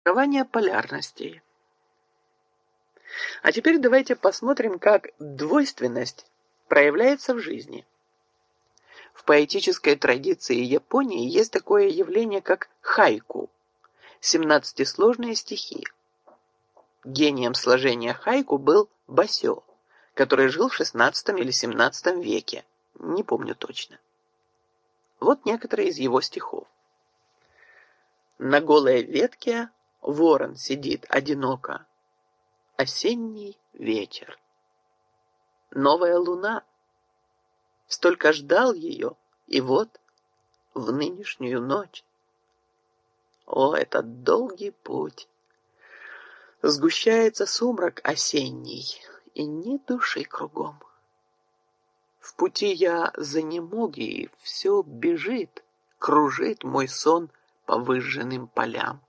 Формирование полярностей. А теперь давайте посмотрим, как двойственность проявляется в жизни. В поэтической традиции Японии есть такое явление, как хайку – 17-сложные стихи. Гением сложения хайку был Басё, который жил в XVI или XVII веке. Не помню точно. Вот некоторые из его стихов. На голой ветке ворон сидит одиноко. Осенний вечер. Новая луна. Столько ждал ее, и вот в нынешнюю ночь. О, этот долгий путь! Сгущается сумрак осенний, и ни души кругом. В пути я занемог, и все бежит, кружит мой сон по выжженным полям.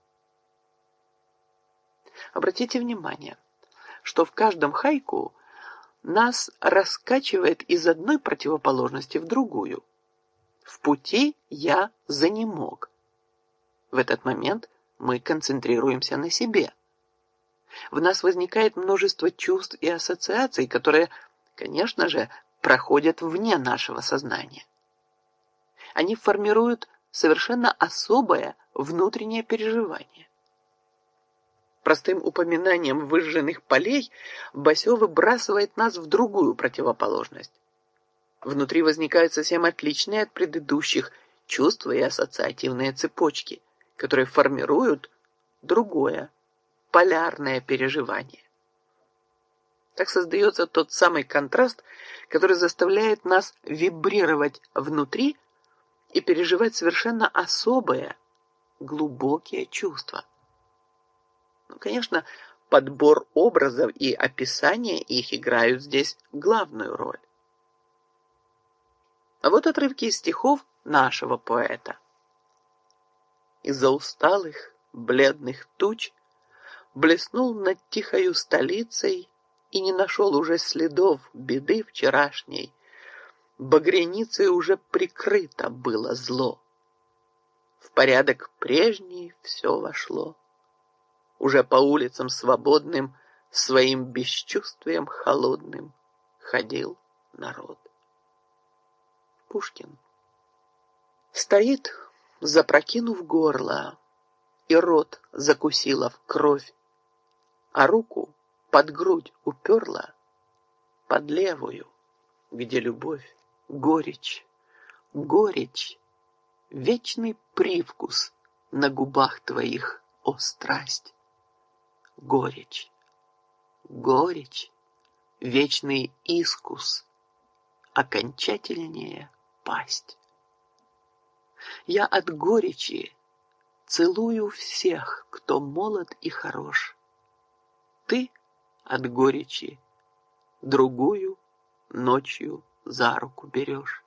Обратите внимание, что в каждом хайку нас раскачивает из одной противоположности в другую. В пути я занемог. В этот момент мы концентрируемся на себе. В нас возникает множество чувств и ассоциаций, которые, конечно же, проходят вне нашего сознания. Они формируют совершенно особое внутреннее переживание. Простым упоминанием выжженных полей Басё выбрасывает нас в другую противоположность. Внутри возникают совсем отличные от предыдущих чувства и ассоциативные цепочки, которые формируют другое, полярное переживание. Так создается тот самый контраст, который заставляет нас вибрировать внутри и переживать совершенно особые, глубокие чувства. Конечно, подбор образов и описание их играют здесь главную роль. А вот отрывки из стихов нашего поэта. Из-за усталых, бледных туч блеснул над тихою столицей и не нашел уже следов беды вчерашней. Багряницей уже прикрыто было зло. В порядок прежний все вошло. Уже по улицам свободным своим бесчувствием холодным ходил народ. Пушкин. Стоит, запрокинув горло, и рот закусила в кровь, а руку под грудь уперла, под левую, где любовь, горечь, горечь, вечный привкус на губах твоих, о страсть. Горечь, горечь, вечный искус, окончательнее пасть. Я от горечи целую всех, кто молод и хорош. Ты от горечи другую ночью за руку берешь.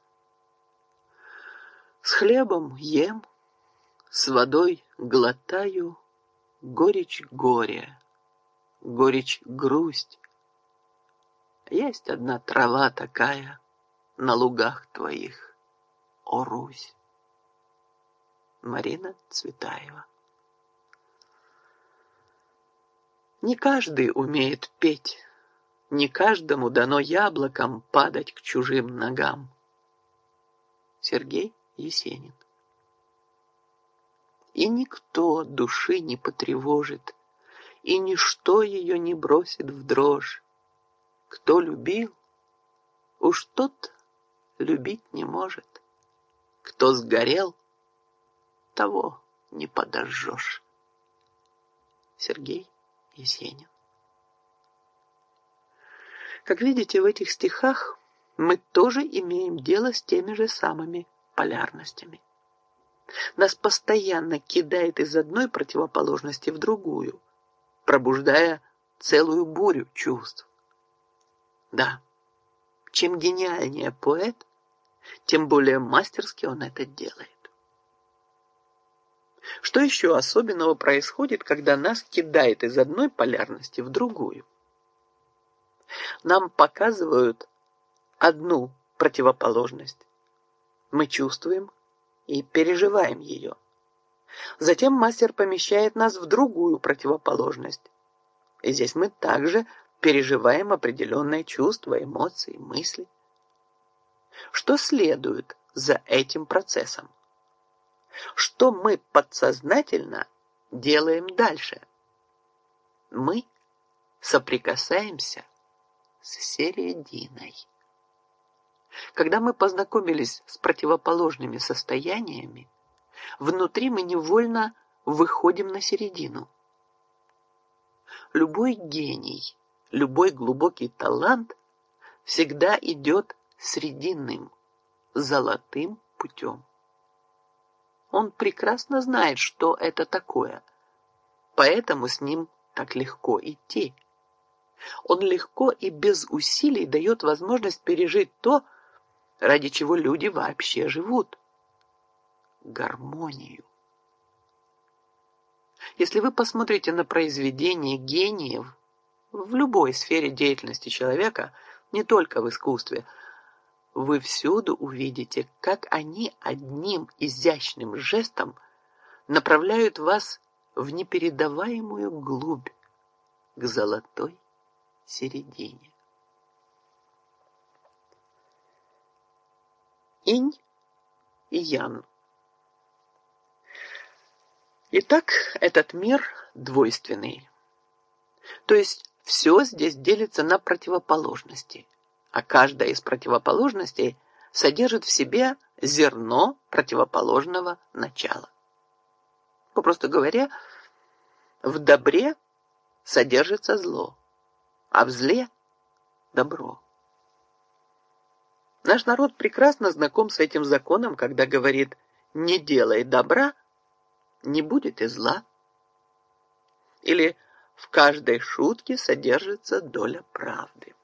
С хлебом ем, с водой глотаю горечь горя, горечь грусть. Есть одна трава такая на лугах твоих, о Русь. Марина Цветаева. Не каждый умеет петь, не каждому дано яблоком падать к чужим ногам. Сергей Есенин. И никто души не потревожит, и ничто ее не бросит в дрожь. Кто любил, уж тот любить не может. Кто сгорел, того не подожжешь. Сергей Есенин. Как видите, в этих стихах мы тоже имеем дело с теми же самыми полярностями. Нас постоянно кидает из одной противоположности в другую, пробуждая целую бурю чувств. Да, чем гениальнее поэт, тем более мастерски он это делает. Что еще особенного происходит, когда нас кидает из одной полярности в другую? Нам показывают одну противоположность. Мы чувствуем и переживаем ее. Затем мастер помещает нас в другую противоположность. И здесь мы также переживаем определенные чувства, эмоции, мысли. Что следует за этим процессом? Что мы подсознательно делаем дальше? Мы соприкасаемся с серединой. Когда мы познакомились с противоположными состояниями, внутри мы невольно выходим на середину. Любой гений, любой глубокий талант всегда идет срединным, золотым путем. Он прекрасно знает, что это такое, поэтому с ним так легко идти. Он легко и без усилий дает возможность пережить то, ради чего люди вообще живут. Гармонию. Если вы посмотрите на произведения гениев в любой сфере деятельности человека, не только в искусстве, вы всюду увидите, как они одним изящным жестом направляют вас в непередаваемую глубь, к золотой середине. Инь и Ян. Итак, этот мир двойственный. То есть все здесь делится на противоположности, а каждая из противоположностей содержит в себе зерно противоположного начала. Попросту говоря, в добре содержится зло, а в зле – добро. Наш народ прекрасно знаком с этим законом, когда говорит «не делай добра, не будет и зла». Или «в каждой шутке содержится доля правды».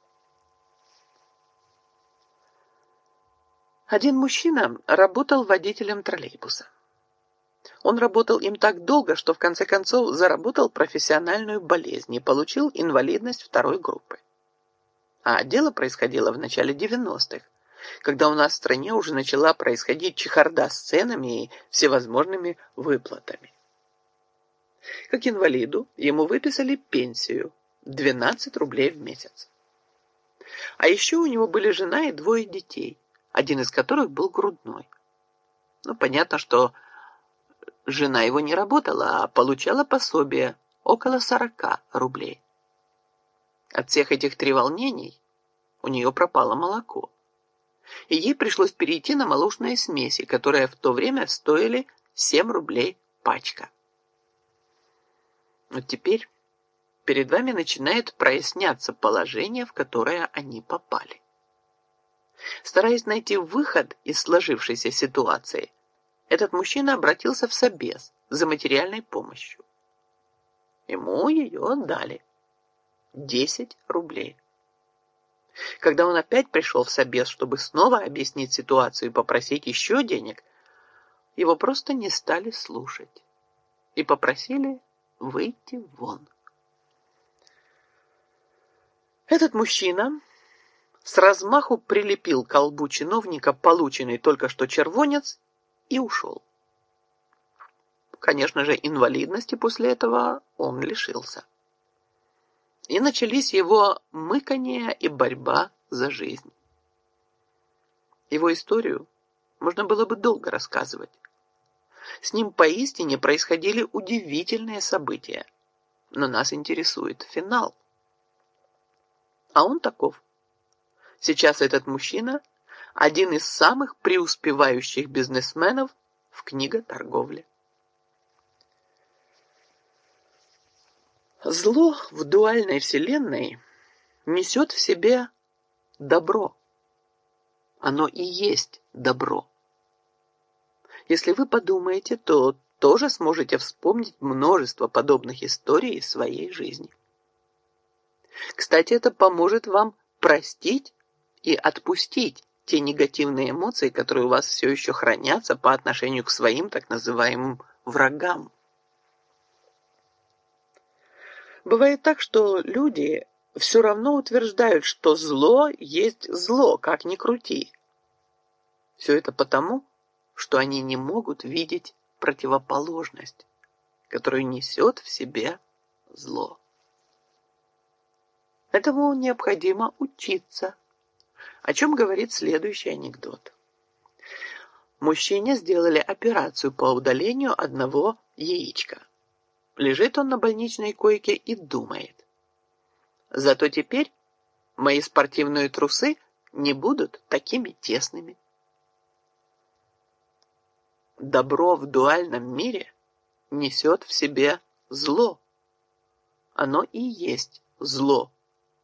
Один мужчина работал водителем троллейбуса. Он работал им так долго, что в конце концов заработал профессиональную болезнь и получил инвалидность второй группы. А дело происходило в начале 90-х, когда у нас в стране уже начала происходить чехарда с ценами и всевозможными выплатами. Как инвалиду ему выписали пенсию 12 рублей в месяц. А еще у него были жена и двое детей, один из которых был грудной. Понятно, что жена его не работала, а получала пособие около 40 рублей. От всех этих треволнений у нее пропало молоко. И ей пришлось перейти на молочные смеси, которые в то время стоили 7 рублей пачка. Вот теперь перед вами начинает проясняться положение, в которое они попали. Стараясь найти выход из сложившейся ситуации, этот мужчина обратился в собес за материальной помощью. Ему ее дали. 10 рублей. Когда он опять пришел в собес, чтобы снова объяснить ситуацию и попросить еще денег, его просто не стали слушать и попросили выйти вон. Этот мужчина с размаху прилепил к колбу чиновника полученный только что червонец и ушел. Конечно же, инвалидности после этого он лишился. И начались его мыкания и борьба за жизнь. Его историю можно было бы долго рассказывать. С ним поистине происходили удивительные события, но нас интересует финал. А он таков. Сейчас этот мужчина – один из самых преуспевающих бизнесменов в книготорговле. Зло в дуальной вселенной несет в себе добро. Оно и есть добро. Если вы подумаете, то тоже сможете вспомнить множество подобных историй из своей жизни. Кстати, это поможет вам простить и отпустить те негативные эмоции, которые у вас все еще хранятся по отношению к своим так называемым врагам. Бывает так, что люди все равно утверждают, что зло есть зло, как ни крути. Все это потому, что они не могут видеть противоположность, которую несет в себе зло. Этому необходимо учиться, о чем говорит следующий анекдот. Мужчине сделали операцию по удалению одного яичка. Лежит он на больничной койке и думает: зато теперь мои спортивные трусы не будут такими тесными. Добро в дуальном мире несет в себе зло. Оно и есть зло.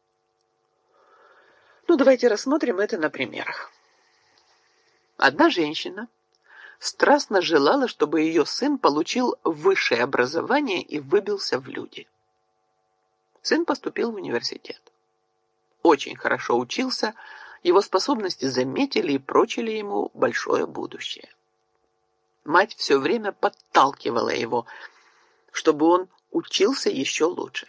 Давайте рассмотрим это на примерах. Одна женщина страстно желала, чтобы ее сын получил высшее образование и выбился в люди. Сын поступил в университет. Очень хорошо учился, его способности заметили и прочили ему большое будущее. Мать все время подталкивала его, чтобы он учился еще лучше.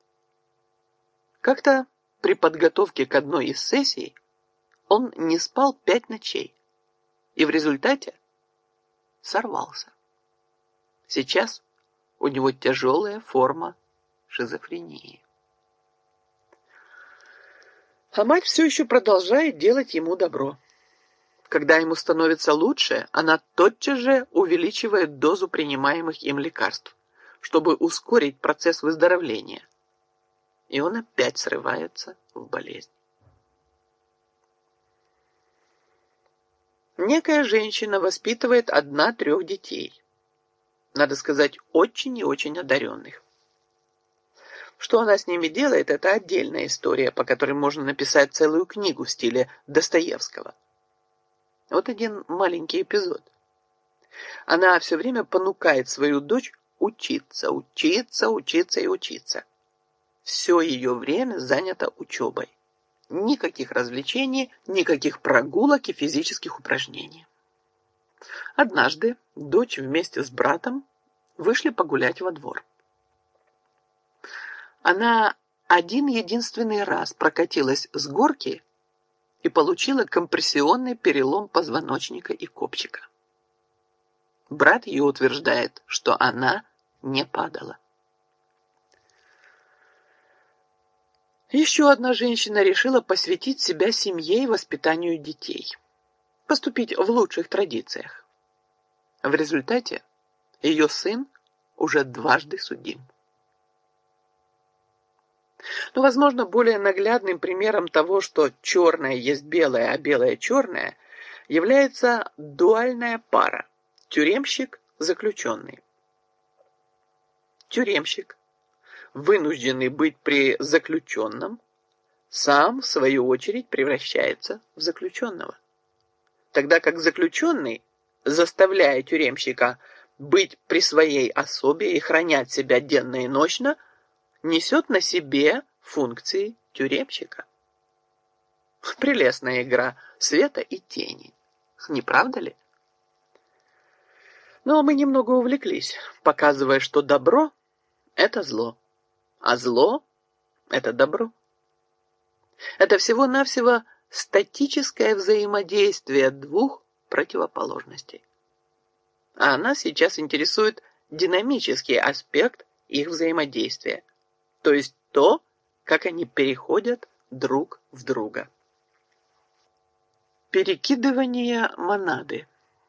Как-то при подготовке к одной из сессий он не спал 5 ночей и в результате сорвался. Сейчас у него тяжелая форма шизофрении. А мать все еще продолжает делать ему добро. Когда ему становится лучше, она тотчас же увеличивает дозу принимаемых им лекарств, чтобы ускорить процесс выздоровления. И он опять срывается в болезнь. Некая женщина воспитывает 1-3 детей. Надо сказать, очень и очень одаренных. Что она с ними делает, это отдельная история, по которой можно написать целую книгу в стиле Достоевского. Вот один маленький эпизод. Она все время понукает свою дочь учиться, учиться, учиться и учиться. Все ее время занято учебой. Никаких развлечений, никаких прогулок и физических упражнений. Однажды дочь вместе с братом вышли погулять во двор. Она один-единственный раз прокатилась с горки и получила компрессионный перелом позвоночника и копчика. Брат ее утверждает, что она не падала. Еще одна женщина решила посвятить себя семье и воспитанию детей, поступить в лучших традициях. В результате ее сын уже 2 судим. Возможно, более наглядным примером того, что черное есть белое, а белое черное, является дуальная пара тюремщик-заключенный. Тюремщик, вынужденный быть при заключенном, сам, в свою очередь, превращается в заключенного. Тогда как заключенный, заставляя тюремщика быть при своей особе и хранять себя денно и ночно, несет на себе функции тюремщика. Прелестная игра света и тени. Не правда ли? Но мы немного увлеклись, показывая, что добро – это зло, а зло – это добро. Это всего-навсего статическое взаимодействие 2 противоположностей. А нас сейчас интересует динамический аспект их взаимодействия, то есть то, как они переходят друг в друга. Перекидывание монады.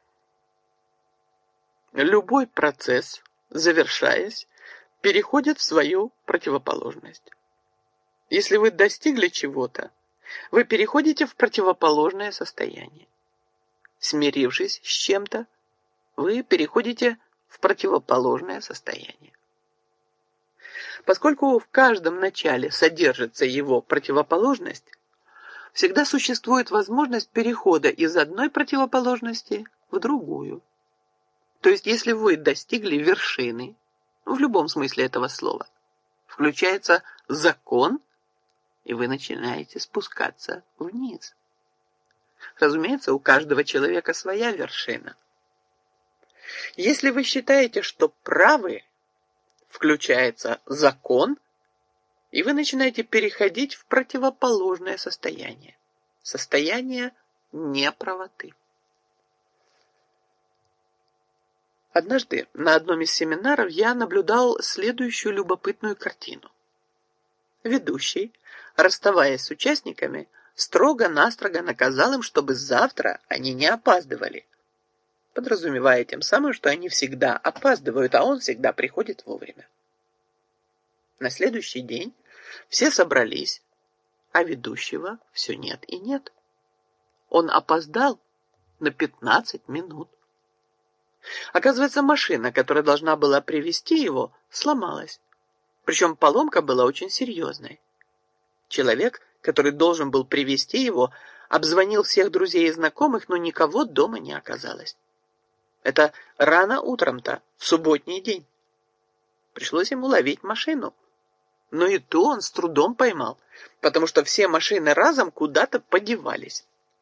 Любой процесс, завершаясь, переходит в свою противоположность. Если вы достигли чего-то, вы переходите в противоположное состояние. Смирившись с чем-то, вы переходите в противоположное состояние. Поскольку в каждом начале содержится его противоположность, всегда существует возможность перехода из одной противоположности в другую. То есть, если вы достигли вершины, в любом смысле этого слова, включается закон, и вы начинаете спускаться вниз. Разумеется, у каждого человека своя вершина. Если вы считаете, что правы, включается закон, и вы начинаете переходить в противоположное состояние. Состояние неправоты. Однажды на одном из семинаров я наблюдал следующую любопытную картину. Ведущий, расставаясь с участниками, строго-настрого наказал им, чтобы завтра они не опаздывали, подразумевая тем самым, что они всегда опаздывают, а он всегда приходит вовремя. На следующий день все собрались, а ведущего все нет и нет. Он опоздал на 15 минут. Оказывается, машина, которая должна была привезти его, сломалась. Причем поломка была очень серьезной. Человек, который должен был привезти его, обзвонил всех друзей и знакомых, но никого дома не оказалось. Это рано утром-то, в субботний день. Пришлось ему ловить машину. Но и то он с трудом поймал, потому что все машины разом куда-то подевались.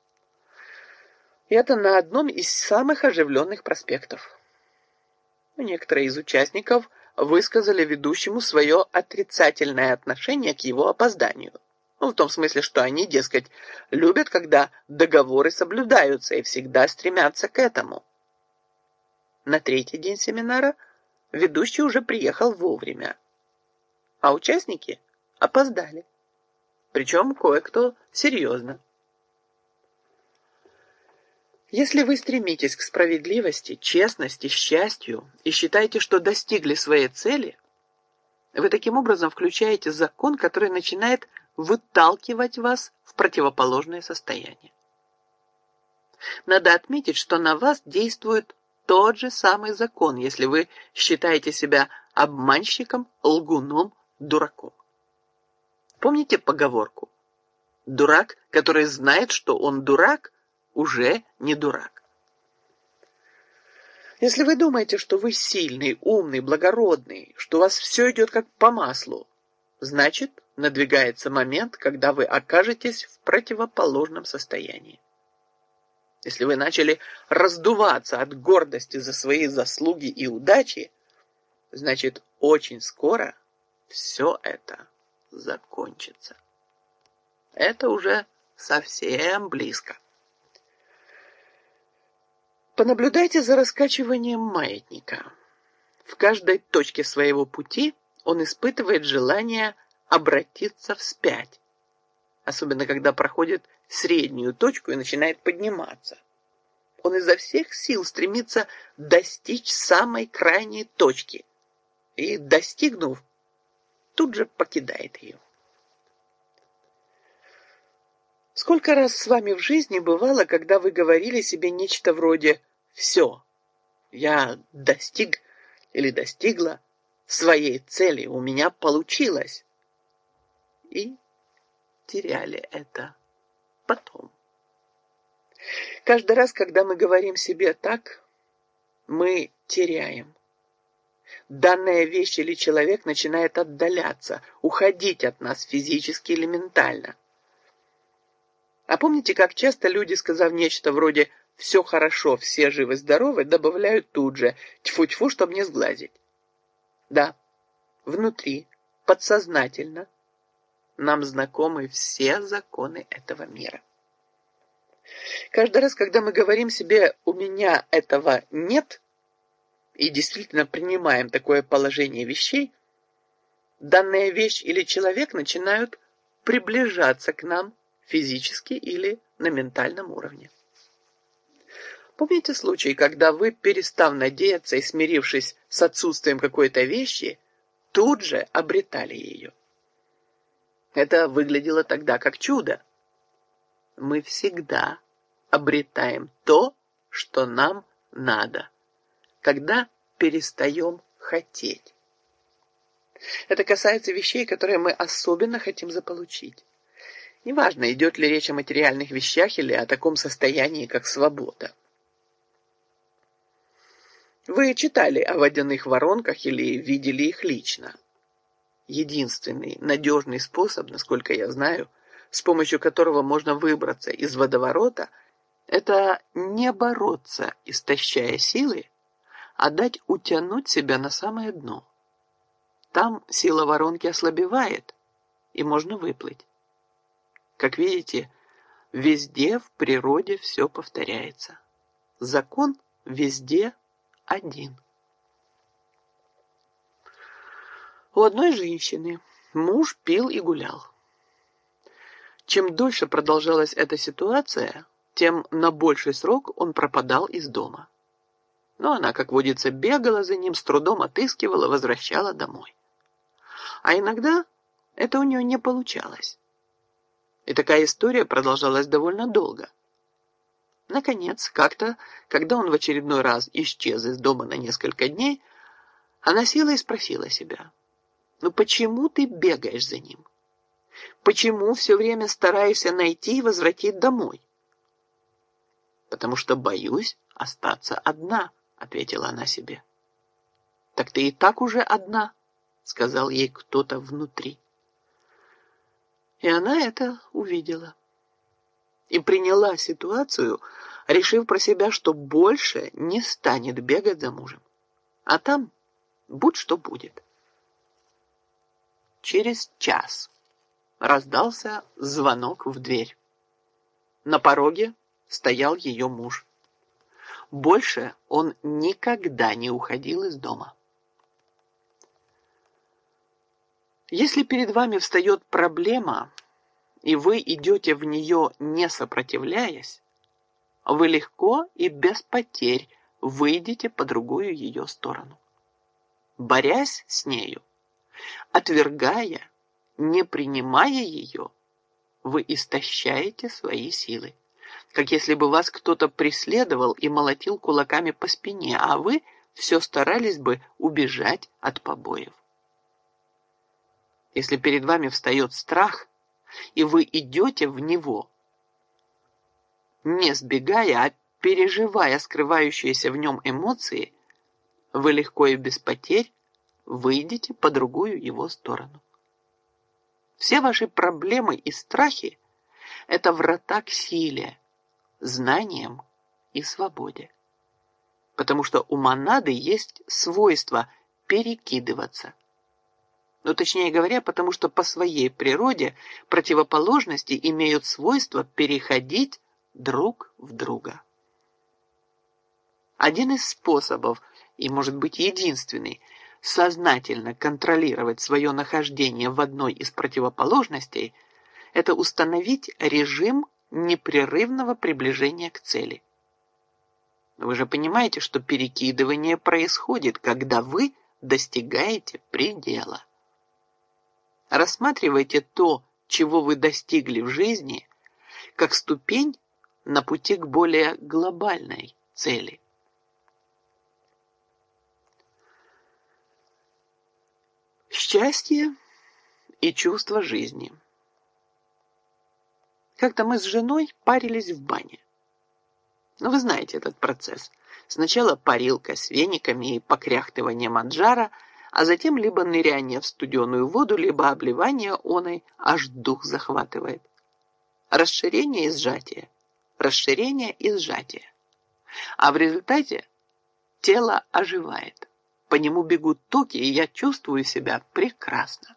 И это на одном из самых оживленных проспектов. Некоторые из участников высказали ведущему свое отрицательное отношение к его опозданию. В том смысле, что они, дескать, любят, когда договоры соблюдаются и всегда стремятся к этому. На третий день семинара ведущий уже приехал вовремя, а участники опоздали. Причем кое-кто серьезно. Если вы стремитесь к справедливости, честности, счастью и считаете, что достигли своей цели, вы таким образом включаете закон, который начинает выталкивать вас в противоположное состояние. Надо отметить, что на вас действует тот же самый закон, если вы считаете себя обманщиком, лгуном, дураком. Помните поговорку? Дурак, который знает, что он дурак, уже не дурак. Если вы думаете, что вы сильный, умный, благородный, что у вас все идет как по маслу, значит, надвигается момент, когда вы окажетесь в противоположном состоянии. Если вы начали раздуваться от гордости за свои заслуги и удачи, значит, очень скоро все это закончится. Это уже совсем близко. Понаблюдайте за раскачиванием маятника. В каждой точке своего пути он испытывает желание обратиться вспять, особенно когда проходит среднюю точку и начинает подниматься. Он изо всех сил стремится достичь самой крайней точки и, достигнув, тут же покидает ее. Сколько раз с вами в жизни бывало, когда вы говорили себе нечто вроде «все, я достиг или достигла своей цели, у меня получилось», и теряли это потом. Каждый раз, когда мы говорим себе так, мы теряем. Данная вещь или человек начинает отдаляться, уходить от нас физически или ментально. А помните, как часто люди, сказав нечто вроде «все хорошо, все живы-здоровы», добавляют тут же «тьфу-тьфу», чтобы не сглазить? Да, внутри, подсознательно, нам знакомы все законы этого мира. Каждый раз, когда мы говорим себе «у меня этого нет» и действительно принимаем такое положение вещей, данная вещь или человек начинают приближаться к нам физически или на ментальном уровне. Помните случай, когда вы, перестав надеяться и смирившись с отсутствием какой-то вещи, тут же обретали ее? Это выглядело тогда как чудо. Мы всегда обретаем то, что нам надо, когда перестаем хотеть. Это касается вещей, которые мы особенно хотим заполучить. Неважно, идет ли речь о материальных вещах или о таком состоянии, как свобода. Вы читали о водяных воронках или видели их лично. Единственный надежный способ, насколько я знаю, с помощью которого можно выбраться из водоворота, это не бороться, истощая силы, а дать утянуть себя на самое дно. Там сила воронки ослабевает, и можно выплыть. Как видите, везде в природе все повторяется. Закон везде один. У одной женщины муж пил и гулял. Чем дольше продолжалась эта ситуация, тем на больший срок он пропадал из дома. Но она, как водится, бегала за ним, с трудом отыскивала, возвращала домой. А иногда это у нее не получалось. И такая история продолжалась довольно долго. Наконец, как-то, когда он в очередной раз исчез из дома на несколько дней, она села и спросила себя: «Ну почему ты бегаешь за ним? Почему все время стараешься найти и возвратить домой?» «Потому что боюсь остаться одна», — ответила она себе. «Так ты и так уже одна», — сказал ей кто-то внутри. И она это увидела. И приняла ситуацию, решив про себя, что больше не станет бегать за мужем. А там будь что будет. Через час раздался звонок в дверь. На пороге стоял ее муж. Больше он никогда не уходил из дома. Если перед вами встает проблема, и вы идете в нее не сопротивляясь, вы легко и без потерь выйдете по другую ее сторону. Борясь с нею, отвергая, не принимая ее, вы истощаете свои силы, как если бы вас кто-то преследовал и молотил кулаками по спине, а вы все старались бы убежать от побоев. Если перед вами встает страх, и вы идете в него, не сбегая, а переживая скрывающиеся в нем эмоции, вы легко и без потерь выйдете по другую его сторону. Все ваши проблемы и страхи – это врата к силе, знаниям и свободе. Потому что у монады есть свойство перекидываться. Ну, точнее говоря, потому что по своей природе противоположности имеют свойство переходить друг в друга. Один из способов, и может быть единственный, сознательно контролировать свое нахождение в одной из противоположностей – это установить режим непрерывного приближения к цели. Вы же понимаете, что перекидывание происходит, когда вы достигаете предела. Рассматривайте то, чего вы достигли в жизни, как ступень на пути к более глобальной цели. Счастье и чувство жизни. Как-то мы с женой парились в бане. Ну, вы знаете этот процесс. Сначала парилка с вениками и покряхтыванием от жара, а затем либо ныряние в студеную воду, либо обливание оной, аж дух захватывает. Расширение и сжатие. Расширение и сжатие. А в результате тело оживает. По нему бегут токи, и я чувствую себя прекрасно.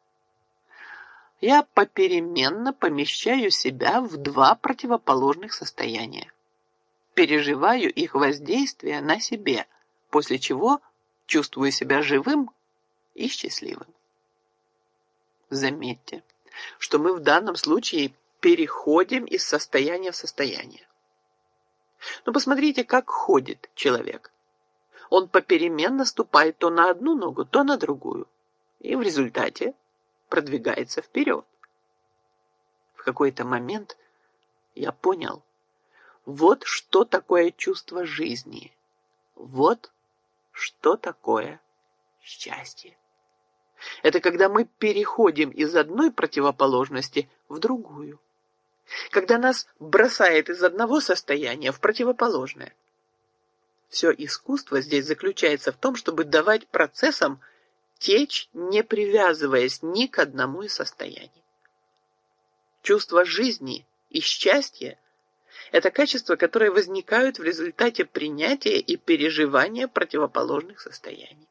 Я попеременно помещаю себя в два противоположных состояния. Переживаю их воздействие на себе, после чего чувствую себя живым и счастливым. Заметьте, что мы в данном случае переходим из состояния в состояние. Но посмотрите, как ходит человек. Он попеременно ступает то на одну ногу, то на другую. И в результате продвигается вперед. В какой-то момент я понял, вот что такое чувство жизни. Вот что такое счастье. Это когда мы переходим из одной противоположности в другую. Когда нас бросает из одного состояния в противоположное. Все искусство здесь заключается в том, чтобы давать процессам течь, не привязываясь ни к одному из состояний. Чувство жизни и счастья – это качества, которые возникают в результате принятия и переживания противоположных состояний.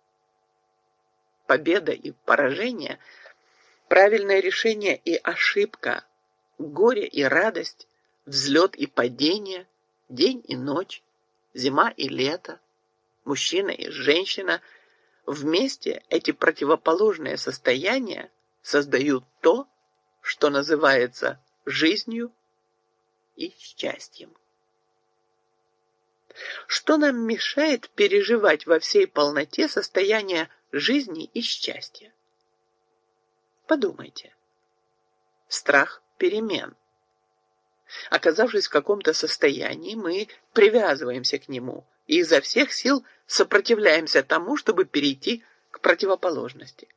Победа и поражение, правильное решение и ошибка, горе и радость, взлет и падение, день и ночь, зима и лето, мужчина и женщина, Вместе эти противоположные состояния создают то, что называется жизнью и счастьем. Что нам мешает переживать во всей полноте состояние жизни и счастья? Подумайте. Страх перемен. Оказавшись в каком-то состоянии, мы привязываемся к нему и изо всех сил сопротивляемся тому, чтобы перейти к противоположности.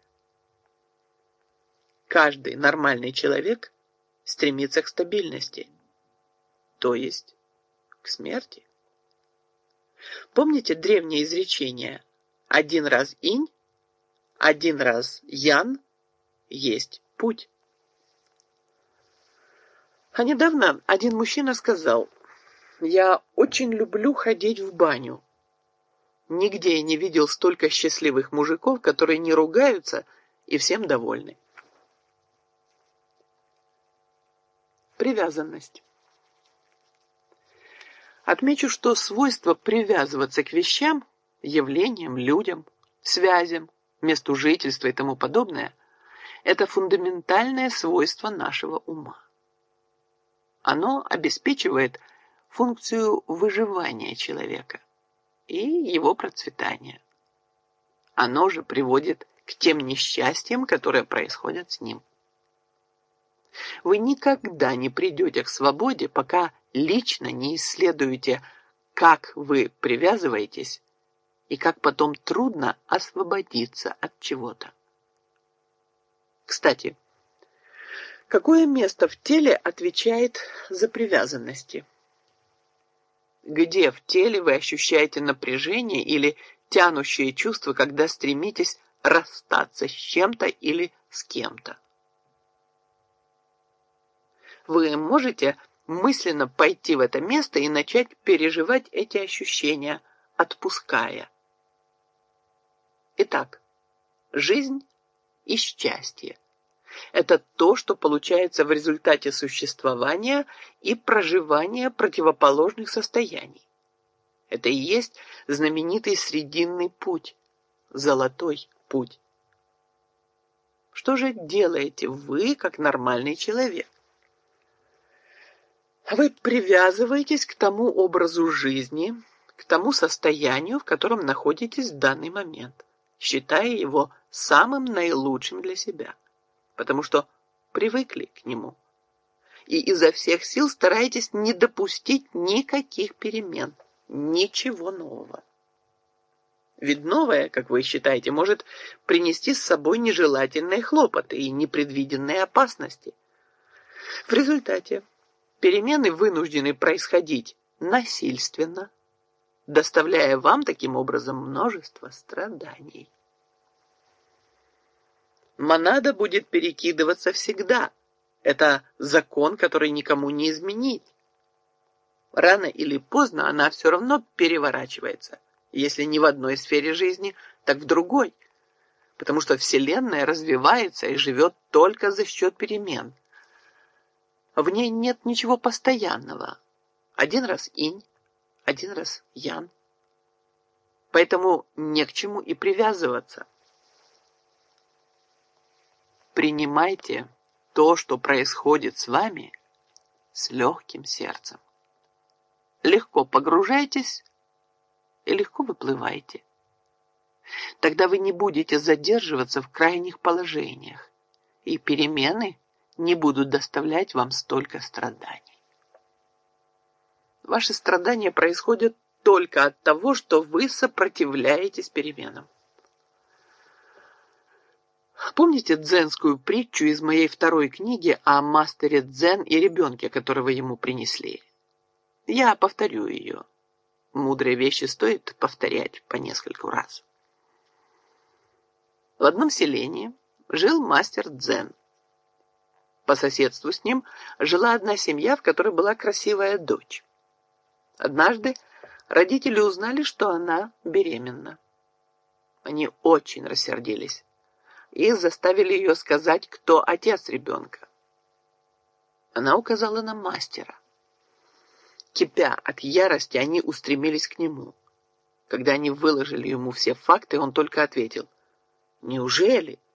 Каждый нормальный человек стремится к стабильности, то есть к смерти. Помните древнее изречение «один раз инь, один раз ян, есть путь». А недавно один мужчина сказал: «Я очень люблю ходить в баню. Нигде я не видел столько счастливых мужиков, которые не ругаются и всем довольны». Привязанность. Отмечу, что свойство привязываться к вещам, явлениям, людям, связям, месту жительства и тому подобное – это фундаментальное свойство нашего ума. Оно обеспечивает функцию выживания человека и его процветания. Оно же приводит к тем несчастьям, которые происходят с ним. Вы никогда не придете к свободе, пока лично не исследуете, как вы привязываетесь и как потом трудно освободиться от чего-то. Кстати, какое место в теле отвечает за привязанности? Где в теле вы ощущаете напряжение или тянущее чувство, когда стремитесь расстаться с чем-то или с кем-то? Вы можете мысленно пойти в это место и начать переживать эти ощущения, отпуская. Итак, жизнь и счастье – это то, что получается в результате существования и проживания противоположных состояний. Это и есть знаменитый срединный путь, золотой путь. Что же делаете вы, как нормальный человек? Вы привязываетесь к тому образу жизни, к тому состоянию, в котором находитесь в данный момент, считая его самым наилучшим для себя, потому что привыкли к нему. И изо всех сил стараетесь не допустить никаких перемен, ничего нового. Ведь новое, как вы считаете, может принести с собой нежелательные хлопоты и непредвиденные опасности. В результате перемены вынуждены происходить насильственно, доставляя вам таким образом множество страданий. Монада будет перекидываться всегда. Это закон, который никому не изменить. Рано или поздно она все равно переворачивается, если не в одной сфере жизни, так в другой, потому что Вселенная развивается и живет только за счет перемен. В ней нет ничего постоянного. Один раз инь, один раз ян. Поэтому не к чему и привязываться. Принимайте то, что происходит с вами, с легким сердцем. Легко погружайтесь и легко выплывайте. Тогда вы не будете задерживаться в крайних положениях, и перемены не будут доставлять вам столько страданий. Ваши страдания происходят только от того, что вы сопротивляетесь переменам. Помните дзенскую притчу из моей второй книги о мастере дзен и ребенке, которого ему принесли? Я повторю ее. Мудрые вещи стоит повторять по нескольку раз. В одном селении жил мастер дзен. По соседству с ним жила одна семья, в которой была красивая дочь. Однажды родители узнали, что она беременна. Они очень рассердились и заставили ее сказать, кто отец ребенка. Она указала на мастера. Кипя от ярости, они устремились к нему. Когда они выложили ему все факты, он только ответил: «Неужели?